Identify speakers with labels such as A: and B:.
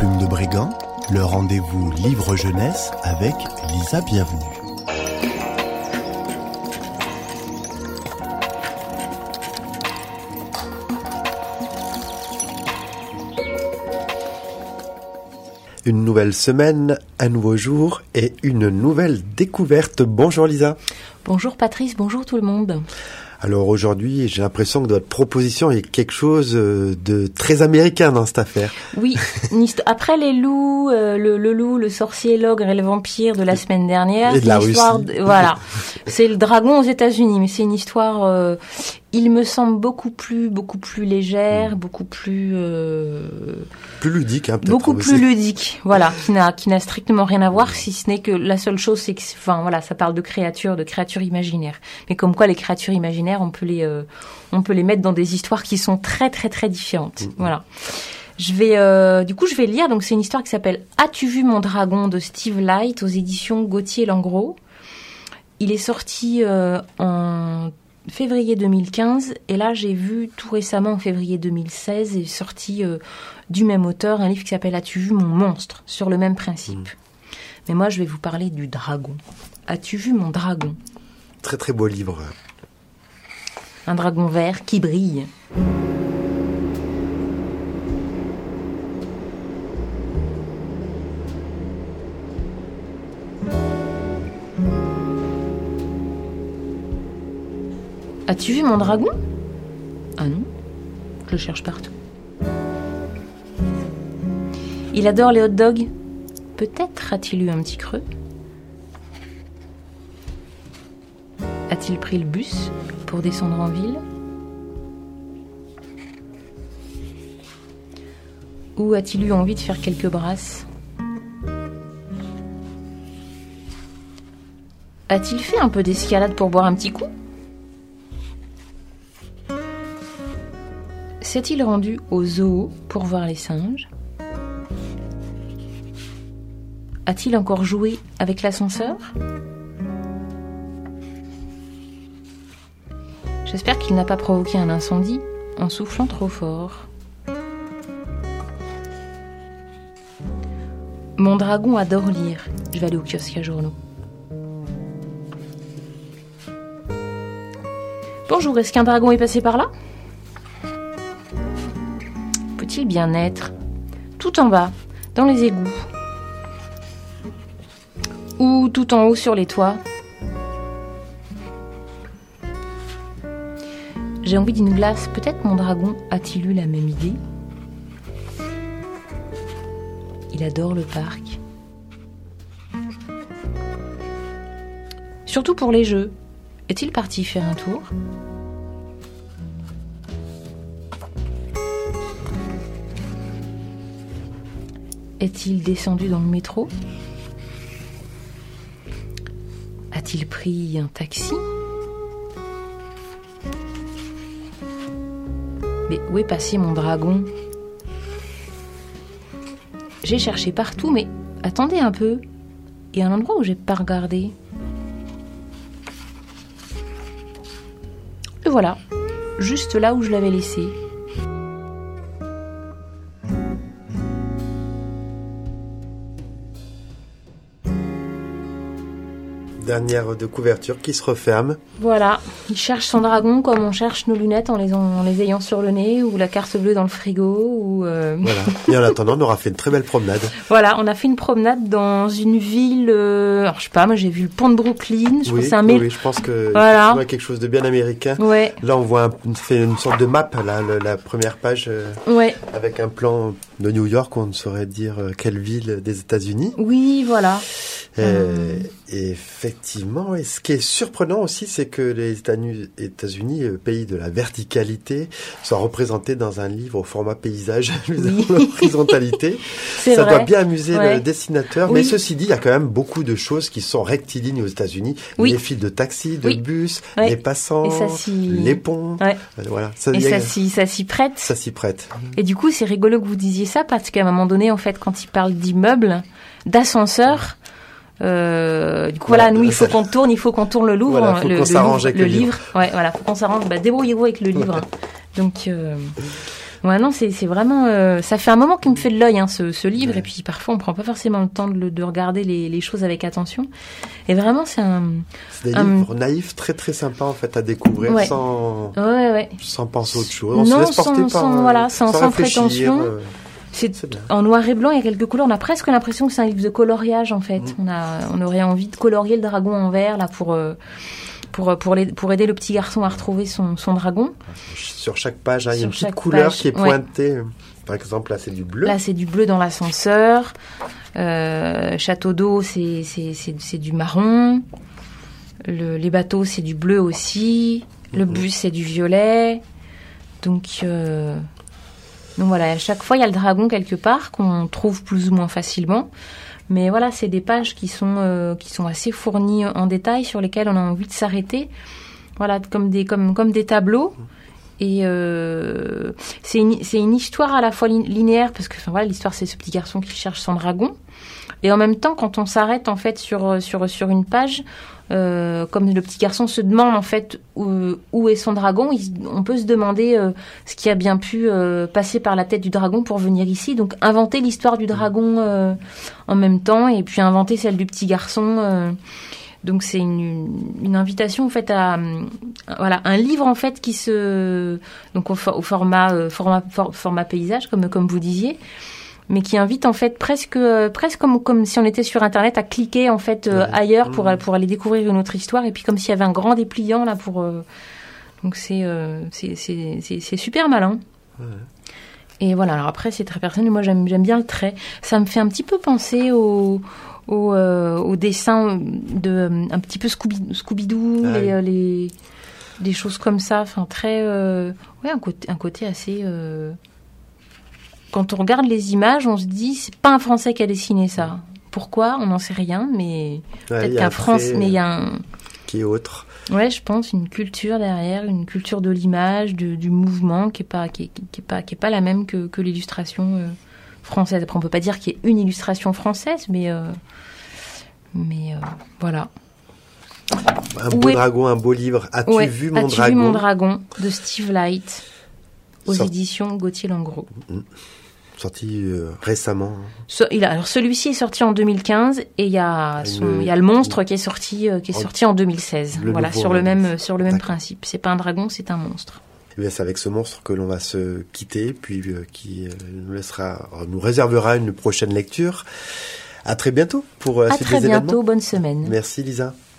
A: Plume de Brigand, le rendez-vous livre jeunesse avec Lisa Bienvenue. Une nouvelle semaine, un nouveau jour et une nouvelle découverte. Bonjour Lisa.
B: Bonjour Patrice, bonjour tout le monde.
A: Alors aujourd'hui, j'ai l'impression que dans votre proposition, il y a quelque chose de très américain dans cette affaire.
B: Oui, après les loups, le loup, le sorcier, l'ogre et le vampire de la semaine dernière,
A: et de la
B: Russie. Voilà, c'est le dragon aux États-Unis, mais c'est une histoire, il me semble beaucoup plus légère, beaucoup plus
A: ludique, hein, peut-être.
B: Beaucoup plus ludique, voilà, qui n'a strictement rien à voir, si ce n'est que la seule chose, c'est que, ça parle de créatures imaginaires. Mais comme quoi, les créatures imaginaires, on peut les mettre dans des histoires qui sont très très très différentes. Voilà. Je vais lire. Donc c'est une histoire qui s'appelle As-tu vu mon dragon de Steve Light aux éditions Gauthier-Langros. Il est sorti en février 2015 et là j'ai vu tout récemment en février 2016 est sorti du même auteur un livre qui s'appelle As-tu vu mon monstre, sur le même principe. Mais moi je vais vous parler du dragon. As-tu vu mon dragon?
A: Très très beau livre.
B: Un dragon vert qui brille. As-tu vu mon dragon? Ah non, je le cherche partout. Il adore les hot dogs. Peut-être a-t-il eu un petit creux? A-t-il pris le bus pour descendre en ville? Ou a-t-il eu envie de faire quelques brasses? A-t-il fait un peu d'escalade pour boire un petit coup? S'est-il rendu au zoo pour voir les singes? A-t-il encore joué avec l'ascenseur? J'espère qu'il n'a pas provoqué un incendie en soufflant trop fort. Mon dragon adore lire. Je vais aller au kiosque à journaux. Bonjour, est-ce qu'un dragon est passé par là? Peut-il bien être tout en bas, dans les égouts? Ou tout en haut sur les toits? J'ai envie d'une glace, peut-être mon dragon a-t-il eu la même idée? Il adore le parc. Surtout pour les jeux. Est-il parti faire un tour? Est-il descendu dans le métro? A-t-il pris un taxi? Mais où est passé mon dragon? J'ai cherché partout, mais attendez un peu. Il y a un endroit où j'ai pas regardé. Le voilà, juste là où je l'avais laissé.
A: Dernière de couverture qui se referme.
B: Voilà, il cherche son dragon comme on cherche nos lunettes en les ayant sur le nez, ou la carte bleue dans le frigo.
A: Voilà. Et en attendant, on aura fait une très belle promenade.
B: Voilà, on a fait une promenade dans une ville. Alors je sais pas, moi j'ai vu le pont de Brooklyn.
A: Oui, je pense que
B: voilà.
A: C'est quelque chose de bien américain.
B: Ouais.
A: Là, on voit fait une sorte de map, là, la première page,
B: ouais.
A: Avec un plan de New York, on ne saurait dire quelle ville des États-Unis.
B: Oui, voilà.
A: Et effectivement, et ce qui est surprenant aussi, c'est que les États-Unis, pays de la verticalité, soient représentés dans un livre au format paysage, l'horizontalité. Ça doit bien amuser le dessinateur. Oui. Mais ceci dit, il y a quand même beaucoup de choses qui sont rectilignes aux États-Unis. Oui. Les files de taxi, de bus, les passants, les ponts.
B: Ouais.
A: Voilà.
B: Ça s'y prête.
A: Ça s'y prête.
B: Et du coup, c'est rigolo que vous disiez ça, parce qu'à un moment donné, en fait, quand il parle d'immeubles, d'ascenseurs, du coup, voilà, nous, il faut qu'on tourne le Louvre,
A: voilà,
B: le livre. Ouais, voilà, faut qu'on s'arrange. Débrouillez-vous avec le livre. Donc, Ouais, non, c'est vraiment... ça fait un moment qu'il me fait de l'œil, hein, ce livre.
A: Ouais.
B: Et puis parfois, on prend pas forcément le temps de regarder les choses avec attention. Et vraiment, c'est
A: C'est des livres naïfs, très très sympas en fait à découvrir
B: Ouais. Ouais.
A: sans penser autre chose. On
B: Non,
A: se laisse porter
B: sans
A: réfléchir,
B: prétention.
A: C'est bien.
B: En noir et blanc, il y a quelques couleurs. On a presque l'impression que c'est un livre de coloriage, en fait. On aurait envie de colorier le dragon en vert, là, pour aider le petit garçon à retrouver son dragon.
A: Sur chaque page, il y a
B: Sur
A: une petite
B: chaque
A: couleur
B: page,
A: qui est pointée. Par exemple, là, c'est du bleu.
B: Là, c'est du bleu dans l'ascenseur. Château d'eau, c'est du marron. Les bateaux, c'est du bleu aussi. Le bus, c'est du violet. Donc voilà, à chaque fois, il y a le dragon quelque part qu'on trouve plus ou moins facilement. Mais voilà, c'est des pages qui sont assez fournies en détail, sur lesquelles on a envie de s'arrêter. Voilà, comme des tableaux. Et c'est une histoire à la fois linéaire, parce que voilà, l'histoire, c'est ce petit garçon qui cherche son dragon. Et en même temps, quand on s'arrête en fait sur une page, comme le petit garçon se demande en fait où est son dragon, on peut se demander ce qui a bien pu passer par la tête du dragon pour venir ici. Donc inventer l'histoire du dragon en même temps, et puis inventer celle du petit garçon. Donc c'est une invitation en fait à voilà, un livre en fait qui donc au format paysage comme vous disiez, mais qui invite en fait presque comme si on était sur internet à cliquer en fait ailleurs pour aller découvrir une autre histoire, et puis comme s'il y avait un grand dépliant là pour donc c'est super malin. Ouais. Et voilà, alors après c'est très personnel, moi j'aime bien le trait, ça me fait un petit peu penser au dessin de un petit peu Scooby-Doo, des choses comme ça, enfin très un côté assez quand on regarde les images, on se dit c'est pas un Français qui a dessiné ça. Pourquoi? On n'en sait rien, mais peut-être qu'un Français, mais il y a un
A: qui est autre.
B: Ouais, je pense une culture derrière, une culture de l'image, du mouvement qui est pas la même que l'illustration française. Après, on peut pas dire qu'il y ait une illustration française, mais voilà.
A: Un beau dragon, un beau livre. As-tu vu mon dragon?
B: As-tu vu mon dragon de Steve Light aux éditions Gauthier-Langros.
A: Sorti récemment.
B: Alors celui-ci est sorti en 2015 et il y a le monstre qui est sorti en 2016. Voilà, sur le même principe. C'est pas un dragon, c'est un monstre.
A: Et c'est avec ce monstre que l'on va se quitter, puis qui nous réservera une prochaine lecture. À très bientôt pour la suite des événements.
B: À très bientôt, bonne semaine.
A: Merci Lisa.